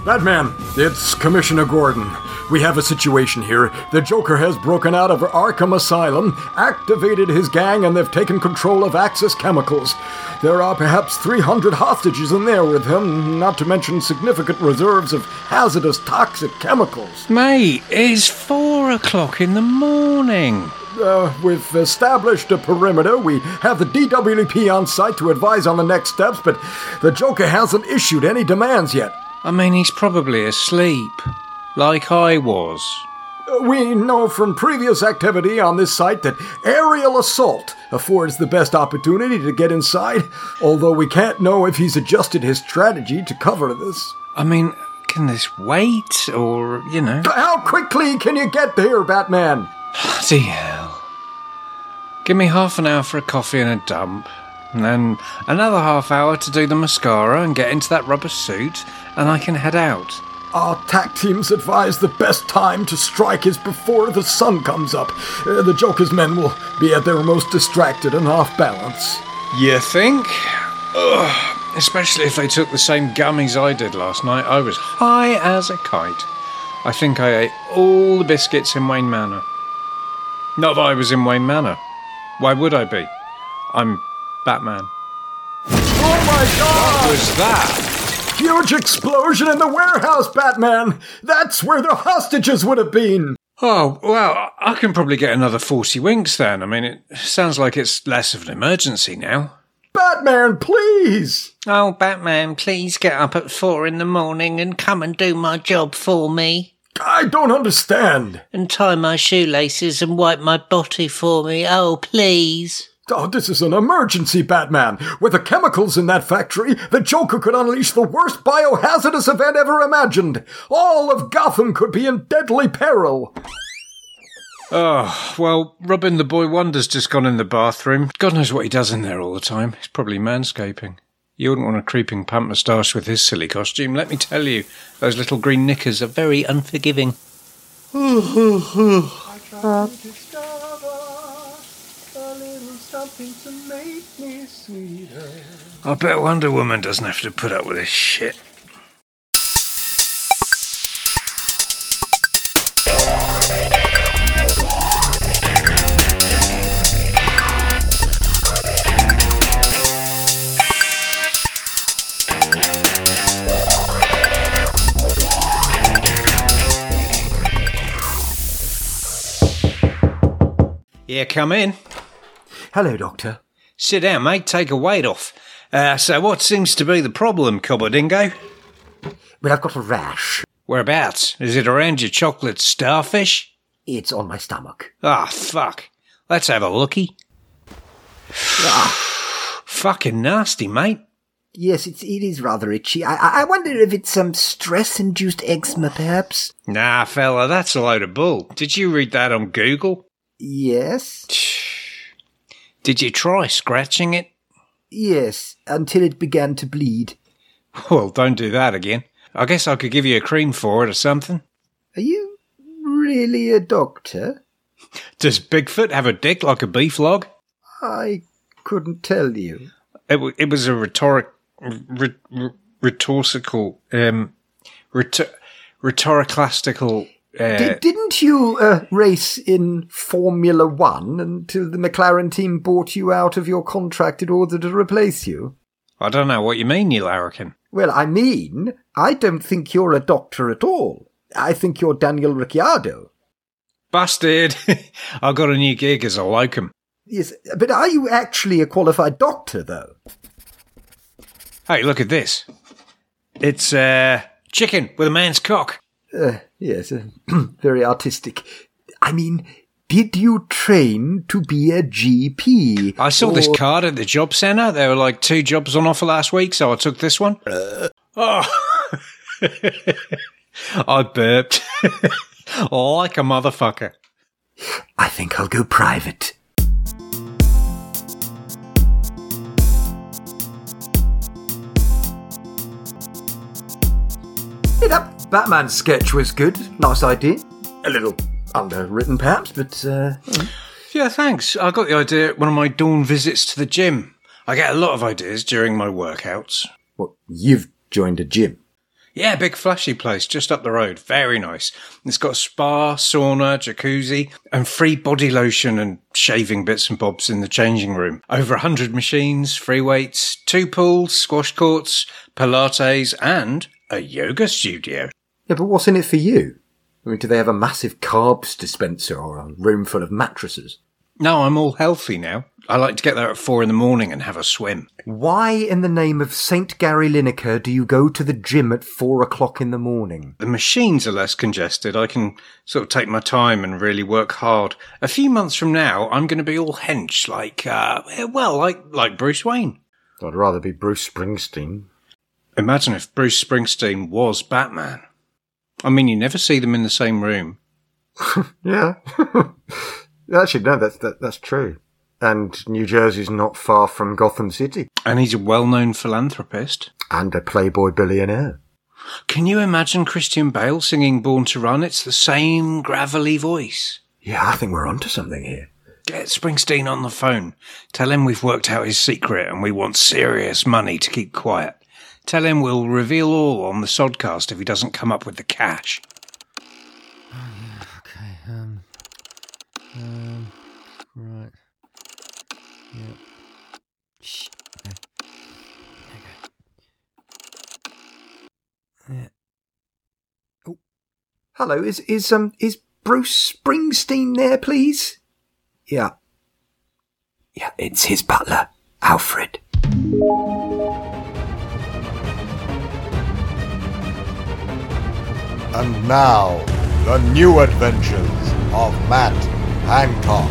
Batman, it's Commissioner Gordon. We have a situation here. The Joker has broken out of Arkham Asylum, activated his gang, and they've taken control of Axis Chemicals. There are perhaps 300 hostages in there with him, not to mention significant reserves of hazardous toxic chemicals. Mate, it's 4 o'clock in the morning. We've established a perimeter. We have the DWP on site to advise on the next steps, but the Joker hasn't issued any demands yet. I mean, he's probably asleep, like I was. We know from previous activity on this site that aerial assault affords the best opportunity to get inside, although we can't know if he's adjusted his strategy to cover this. I mean, can this wait, or, you know... How quickly can you get there, Batman? Bloody hell. Give me half an hour for a coffee and a dump, and then another half hour to do the mascara and get into that rubber suit, and I can head out. Our TAC teams advise the best time to strike is before the sun comes up. The Joker's men will be at their most distracted and off balance. You think? Ugh. Especially if they took the same gummies I did last night. I was high as a kite. I think I ate all the biscuits in Wayne Manor. Not that I was in Wayne Manor. Why would I be? I'm Batman. Oh my God! What was that? Huge explosion in the warehouse, Batman! That's where the hostages would have been! Oh, well, I can probably get another 40 winks then. I mean, it sounds like it's less of an emergency now. Batman, please! Oh, Batman, please get up at 4 in the morning and come and do my job for me. I don't understand. And tie my shoelaces and wipe my body for me. Oh, please. Oh, this is an emergency, Batman. With the chemicals in that factory, the Joker could unleash the worst biohazardous event ever imagined. All of Gotham could be in deadly peril. Oh, well, Robin the Boy Wonder's just gone in the bathroom. God knows what he does in there all the time. He's probably manscaping. You wouldn't want a creeping pump moustache with his silly costume, let me tell you. Those little green knickers are very unforgiving. I tried to discover a little something to make me sweeter. I bet Wonder Woman doesn't have to put up with this shit. Yeah, come in. Hello, Doctor. Sit down, mate. Take a weight off. So what seems to be the problem, Cobbledingo? Well, I've got a rash. Whereabouts? Is it around your chocolate starfish? It's on my stomach. Ah, fuck. Let's have a looky. Fucking nasty, mate. Yes, it is rather itchy. I wonder if it's some stress-induced eczema, perhaps? Nah, fella, that's a load of bull. Did you read that on Google? Yes. Did you try scratching it? Yes, until it began to bleed. Well, don't do that again. I guess I could give you a cream for it or something. Are you really a doctor? Does Bigfoot have a dick like a beef log? I couldn't tell you. It was a rhetorical, rhetoriclastical... Didn't you race in Formula 1 until the McLaren team bought you out of your contract in order to replace you? I don't know what you mean, you larrikin. Well, I mean, I don't think you're a doctor at all. I think you're Daniel Ricciardo. Busted. I got a new gig as a locum. Yes, but are you actually a qualified doctor, though? Hey, look at this. It's chicken with a man's cock. Yes, very artistic. I mean, did you train to be a GP? I saw this card at the job centre. There were like 2 jobs on offer last week, so I took this one. Oh, I burped. Like a motherfucker. I think I'll go private. That Batman sketch was good. Nice idea. A little underwritten, perhaps, but... Yeah, thanks. I got the idea at one of my dawn visits to the gym. I get a lot of ideas during my workouts. What, you've joined a gym? Yeah, big flashy place just up the road. Very nice. It's got a spa, sauna, jacuzzi, and free body lotion and shaving bits and bobs in the changing room. Over 100 machines, free weights, 2 pools, squash courts, Pilates, and a yoga studio. Yeah, but what's in it for you? I mean, do they have a massive carbs dispenser or a room full of mattresses? No, I'm all healthy now. I like to get there at 4 a.m. and have a swim. Why in the name of St. Gary Lineker do you go to the gym at 4 o'clock in the morning? The machines are less congested. I can sort of take my time and really work hard. A few months from now, I'm going to be all hench like Bruce Wayne. I'd rather be Bruce Springsteen. Imagine if Bruce Springsteen was Batman. I mean, you never see them in the same room. Yeah. Actually, no, that's true. And New Jersey's not far from Gotham City. And he's a well-known philanthropist. And a playboy billionaire. Can you imagine Christian Bale singing Born to Run? It's the same gravelly voice. Yeah, I think we're onto something here. Get Springsteen on the phone. Tell him we've worked out his secret and we want serious money to keep quiet. Tell him we'll reveal all on the Sodcast if he doesn't come up with the cash. Right. Yeah. Shh. Okay. Yeah. Oh. Hello, is Bruce Springsteen there, please? Yeah. Yeah, it's his butler, Alfred. And now, the new adventures of Matt Hancock.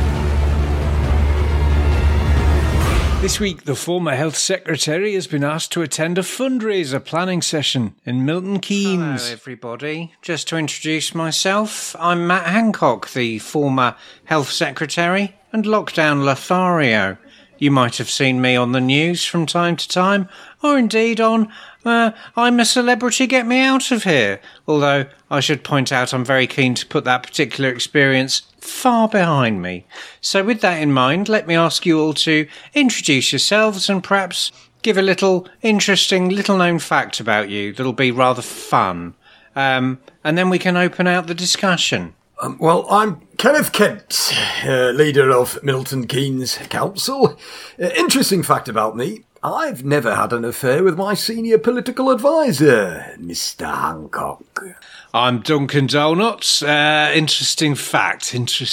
This week, the former health secretary has been asked to attend a fundraiser planning session in Milton Keynes. Hello, everybody. Just to introduce myself, I'm Matt Hancock, the former health secretary and lockdown Lothario. You might have seen me on the news from time to time, or indeed on I'm a Celebrity, Get Me Out of Here. Although I should point out I'm very keen to put that particular experience far behind me. So with that in mind, let me ask you all to introduce yourselves and perhaps give a little interesting, little-known fact about you that'll be rather fun. And then we can open out the discussion. Well, I'm Kenneth Kent, leader of Milton Keynes Council. Interesting fact about me, I've never had an affair with my senior political advisor, Mr. Hancock. I'm Duncan Donuts. Interesting fact.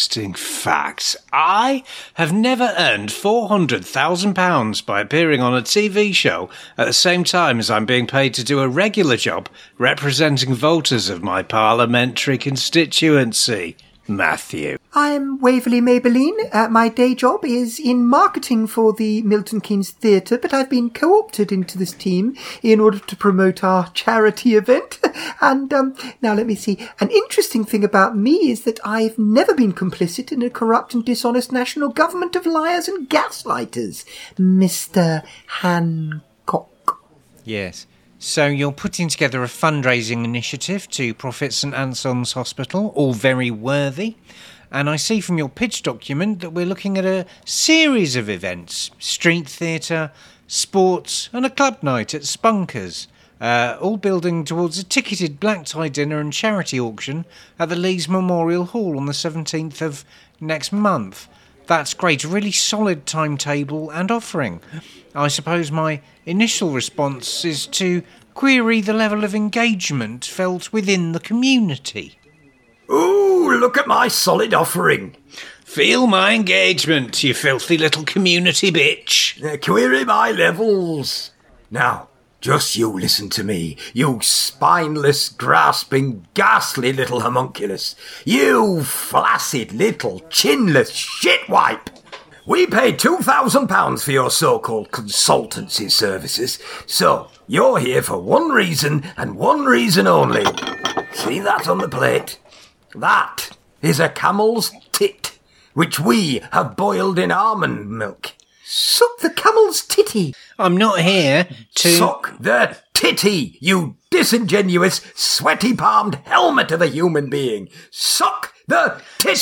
I have never earned £400,000 by appearing on a TV show at the same time as I'm being paid to do a regular job representing voters of my parliamentary constituency. Matthew. I'm Waverley Maybelline. My day job is in marketing for the Milton Keynes Theatre, but I've been co-opted into this team in order to promote our charity event. And now let me see. An interesting thing about me is that I've never been complicit in a corrupt and dishonest national government of liars and gaslighters, Mr. Hancock. Yes. So you're putting together a fundraising initiative to profit St Anselm's Hospital, all very worthy. And I see from your pitch document that we're looking at a series of events, street theatre, sports and a club night at Spunkers, all building towards a ticketed black tie dinner and charity auction at the Leeds Memorial Hall on the 17th of next month. That's great, a really solid timetable and offering. I suppose my initial response is to query the level of engagement felt within the community. Ooh, look at my solid offering. Feel my engagement, you filthy little community bitch. Query my levels. Now, just you listen to me, you spineless, grasping, ghastly little homunculus. You flaccid little chinless shitwipe. We paid £2,000 for your so-called consultancy services, so you're here for one reason and one reason only. See that on the plate? That is a camel's tit, which we have boiled in almond milk. Suck the camel's titty. I'm not here to... Suck the titty, you disingenuous, sweaty-palmed helmet of a human being. Suck the titty!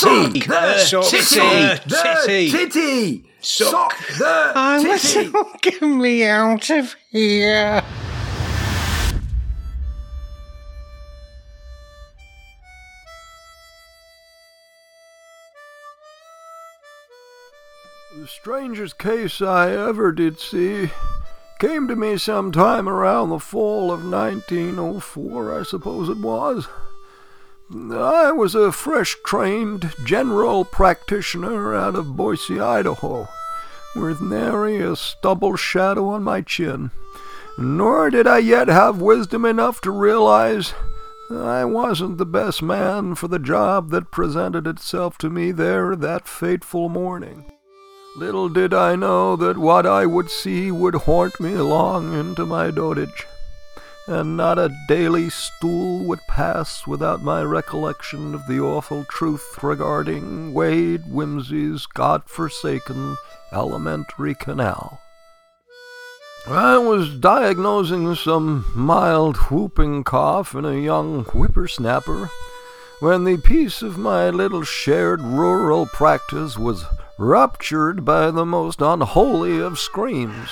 Titty! Suck the titty! Get me out of here. The strangest case I ever did see came to me sometime around the fall of 1904, I suppose it was. I was a fresh-trained general practitioner out of Boise, Idaho, with nary a stubble shadow on my chin. Nor did I yet have wisdom enough to realize I wasn't the best man for the job that presented itself to me there that fateful morning. Little did I know that what I would see would haunt me long into my dotage, and not a daily stool would pass without my recollection of the awful truth regarding Wade Whimsy's God-forsaken alimentary canal. I was diagnosing some mild whooping cough in a young whippersnapper when the peace of my little shared rural practice was ruptured by the most unholy of screams.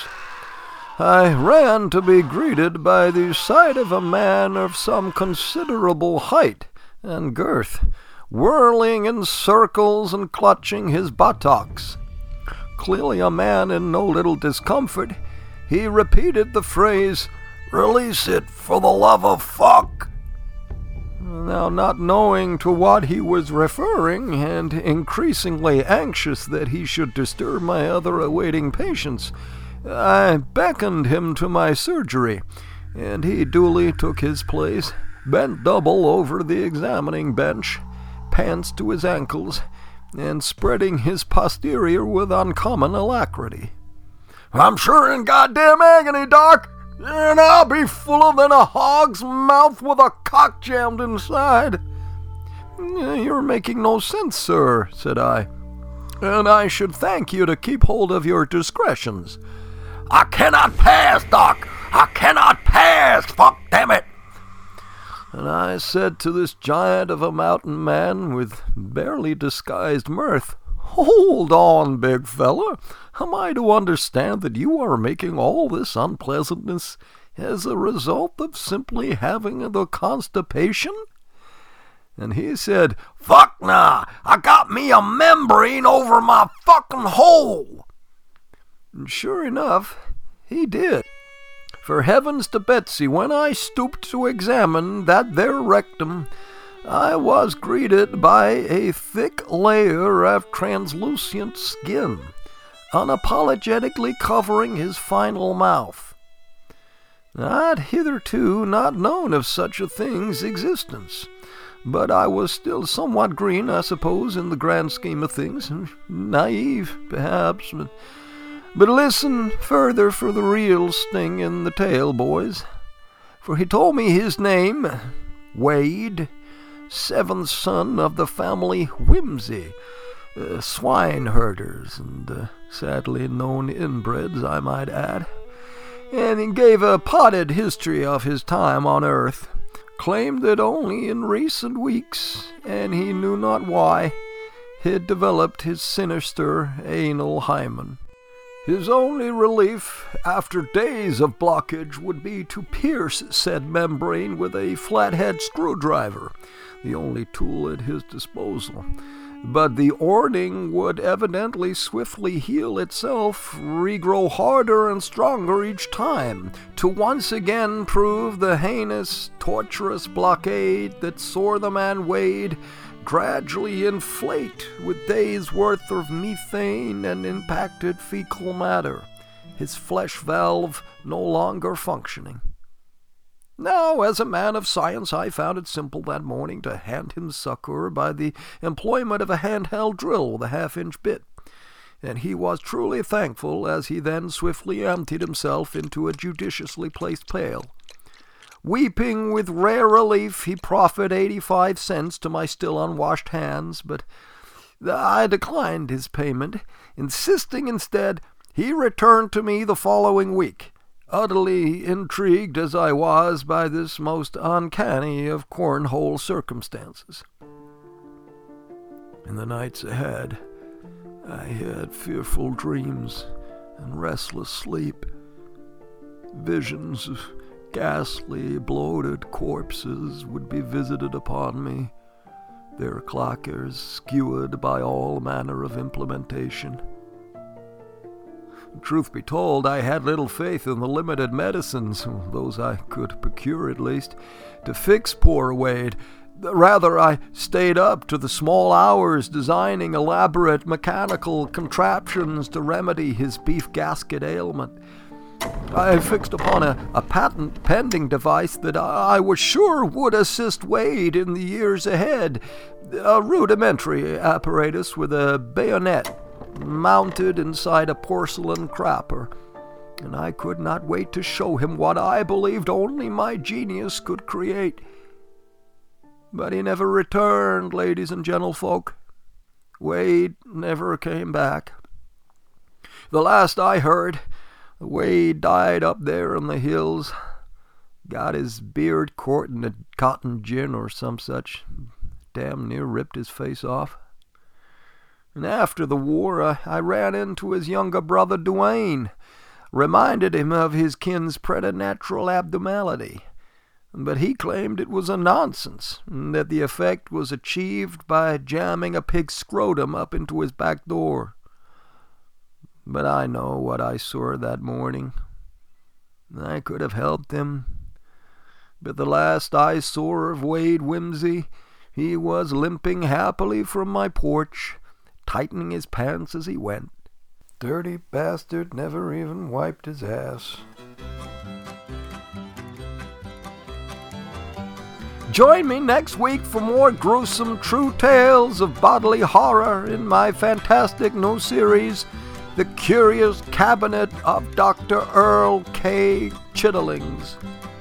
I ran to be greeted by the sight of a man of some considerable height and girth, whirling in circles and clutching his buttocks. Clearly a man in no little discomfort, he repeated the phrase, "Release it, for the love of fuck!" Now, not knowing to what he was referring, and increasingly anxious that he should disturb my other awaiting patients, I beckoned him to my surgery, and he duly took his place, bent double over the examining bench, pants to his ankles, and spreading his posterior with uncommon alacrity. "I'm sure in goddamn agony, Doc, and I'll be fuller than a hog's mouth with a cock jammed inside." "You're making no sense, sir," said I, "and I should thank you to keep hold of your discretions." "I cannot pass, Doc! I cannot pass! Fuck, damn it!" And I said to this giant of a mountain man with barely disguised mirth, "Hold on, big fella. Am I to understand that you are making all this unpleasantness as a result of simply having the constipation?" And he said, "Fuck nah! I got me a membrane over my fucking hole!" And sure enough, he did. For heavens to Betsy, when I stooped to examine that there rectum, I was greeted by a thick layer of translucent skin, unapologetically covering his final mouth. I'd hitherto not known of such a thing's existence, but I was still somewhat green, I suppose, in the grand scheme of things. Naive, perhaps, but listen further for the real sting in the tale, boys. For he told me his name, Wade, seventh son of the family Whimsy, swine herders, and sadly known inbreds, I might add. And he gave a potted history of his time on earth, claimed that only in recent weeks, and he knew not why, he'd developed his sinister anal hymen. His only relief after days of blockage would be to pierce said membrane with a flathead screwdriver, the only tool at his disposal. But the orning would evidently swiftly heal itself, regrow harder and stronger each time, to once again prove the heinous, torturous blockade that saw the man Wade gradually inflate with days' worth of methane and impacted fecal matter, his flesh valve no longer functioning. Now, as a man of science, I found it simple that morning to hand him succor by the employment of a handheld drill with a half-inch bit, and he was truly thankful as he then swiftly emptied himself into a judiciously placed pail. Weeping with rare relief, he proffered 85 cents to my still unwashed hands, but I declined his payment, insisting instead he return to me the following week, utterly intrigued as I was by this most uncanny of cornhole circumstances. In the nights ahead, I had fearful dreams and restless sleep, visions of ghastly, bloated corpses would be visited upon me, their clackers skewered by all manner of implementation. Truth be told, I had little faith in the limited medicines, those I could procure at least, to fix poor Wade. Rather, I stayed up to the small hours designing elaborate mechanical contraptions to remedy his beef gasket ailment. I fixed upon a patent-pending device that I was sure would assist Wade in the years ahead. A rudimentary apparatus with a bayonet mounted inside a porcelain crapper, and I could not wait to show him what I believed only my genius could create. But he never returned, ladies and gentlefolk. Wade never came back. The last I heard, Wade died up there in the hills. Got his beard courting a cotton gin or some such. Damn near ripped his face off. And after the war, I ran into his younger brother Duane. Reminded him of his kin's preternatural abnormality. But he claimed it was a nonsense, and that the effect was achieved by jamming a pig's scrotum up into his back door. But I know what I saw that morning. I could have helped him. But the last I saw of Wade Whimsy, he was limping happily from my porch, tightening his pants as he went. Dirty bastard never even wiped his ass. Join me next week for more gruesome true tales of bodily horror in my fantastic new series, The Curious Cabinet of Dr. Earl K. Chitterlings.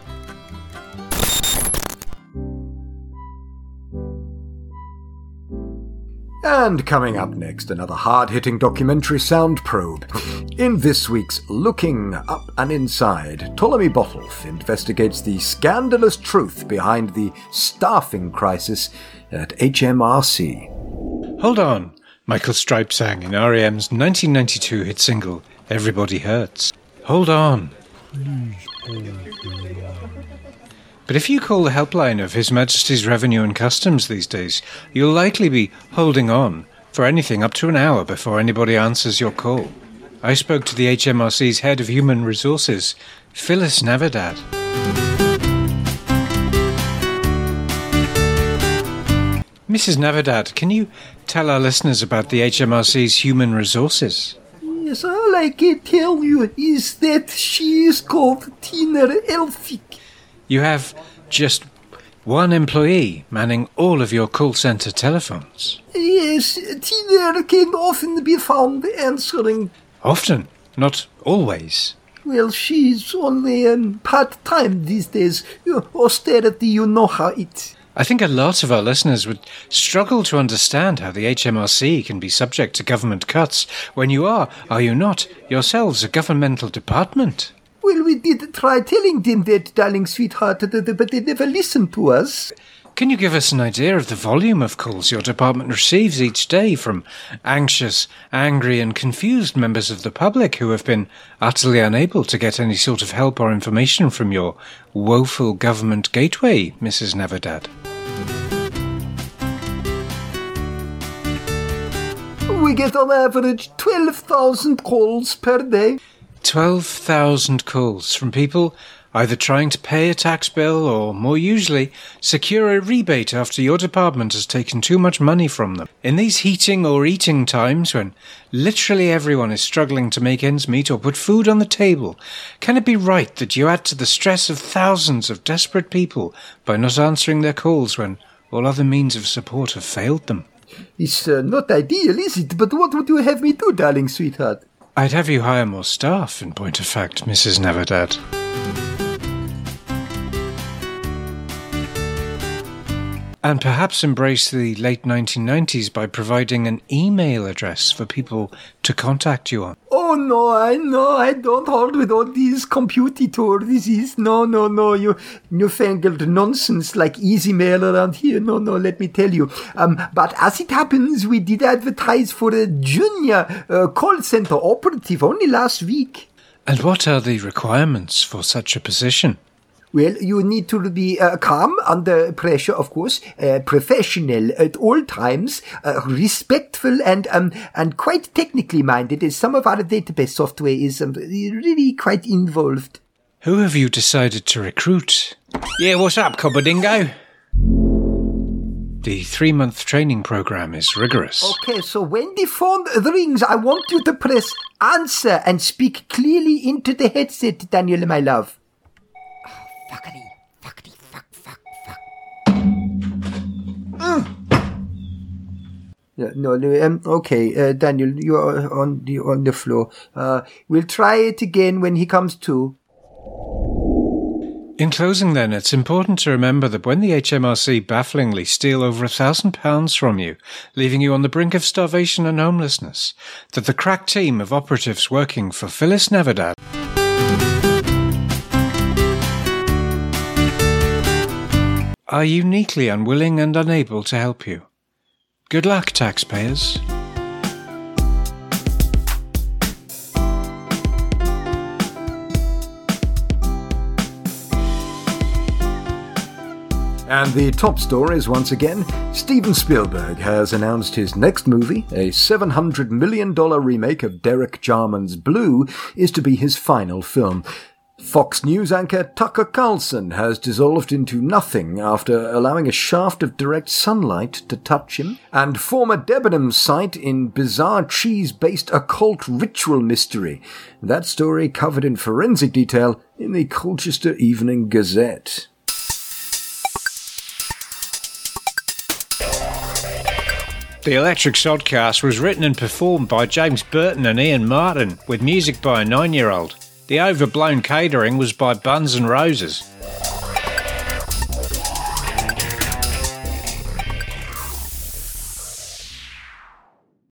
And coming up next, another hard-hitting documentary sound probe. In this week's Looking Up and Inside, Ptolemy Botolph investigates the scandalous truth behind the staffing crisis at HMRC. Hold on, Michael Stipe sang in R.E.M's 1992 hit single, Everybody Hurts. Hold on. But if you call the helpline of His Majesty's Revenue and Customs these days, you'll likely be holding on for anything up to an hour before anybody answers your call. I spoke to the HMRC's head of human resources, Phyllis Navidad. Mrs. Navidad, can you tell our listeners about the HMRC's human resources? Yes, all I can tell you is that she is called Tina Elphick. You have just one employee manning all of your call centre telephones. Yes, Tina can often be found answering. Often, not always. Well, she's only part-time these days. Austerity, you know how it. I think a lot of our listeners would struggle to understand how the HMRC can be subject to government cuts when you are you not, yourselves a governmental department. Well, we did try telling them that, darling sweetheart, but they never listened to us. Can you give us an idea of the volume of calls your department receives each day from anxious, angry and confused members of the public who have been utterly unable to get any sort of help or information from your woeful government gateway, Mrs. Navidad? We get on average 12,000 calls per day. 12,000 calls from people either trying to pay a tax bill or, more usually, secure a rebate after your department has taken too much money from them. In these heating or eating times when literally everyone is struggling to make ends meet or put food on the table, can it be right that you add to the stress of thousands of desperate people by not answering their calls when all other means of support have failed them? It's not ideal, is it? But what would you have me do, darling sweetheart? I'd have you hire more staff, in point of fact, Mrs. Navidad. And perhaps embrace the late 1990s by providing an email address for people to contact you on. Oh, no, I don't hold with all these computitors. This is, no, you newfangled nonsense like easy mail around here. No, let me tell you. But as it happens, we did advertise for a junior call center operative only last week. And what are the requirements for such a position? Well, you need to be calm under pressure, of course, professional at all times, respectful and quite technically minded, as some of our database software is really quite involved. Who have you decided to recruit? Yeah, what's up, Cobberdingo? The 3-month training program is rigorous. Okay, so when the phone rings, I want you to press answer and speak clearly into the headset, Daniel, my love. Okay, Daniel, you're on the floor. We'll try it again when he comes to. In closing then, it's important to remember that when the HMRC bafflingly steal over £1,000 from you, leaving you on the brink of starvation and homelessness, that the crack team of operatives working for Phyllis Neverdad are uniquely unwilling and unable to help you. Good luck, taxpayers. And the top stories once again, Steven Spielberg has announced his next movie, a $700 million remake of Derek Jarman's Blue, is to be his final film. Fox News anchor Tucker Carlson has dissolved into nothing after allowing a shaft of direct sunlight to touch him, and former Debenhams site in bizarre cheese-based occult ritual mystery. That story covered in forensic detail in the Colchester Evening Gazette. The Electric Sodcast was written and performed by James Burton and Ian Martin, with music by a 9-year-old. The overblown catering was by Buns and Roses.